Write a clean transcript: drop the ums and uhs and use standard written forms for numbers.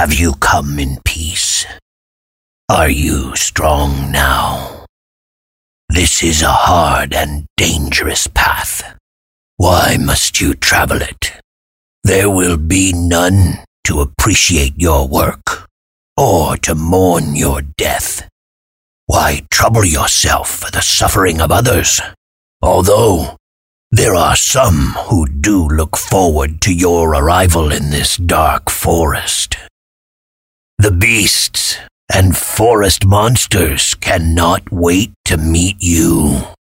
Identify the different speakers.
Speaker 1: Have you come in peace? Are you strong now? This is a hard and dangerous path. Why must you travel it? There will be none to appreciate your work, or to mourn your death. Why trouble yourself for the suffering of others? Although there are some who do look forward to your arrival in this dark forest. The beasts and forest monsters cannot wait to meet you.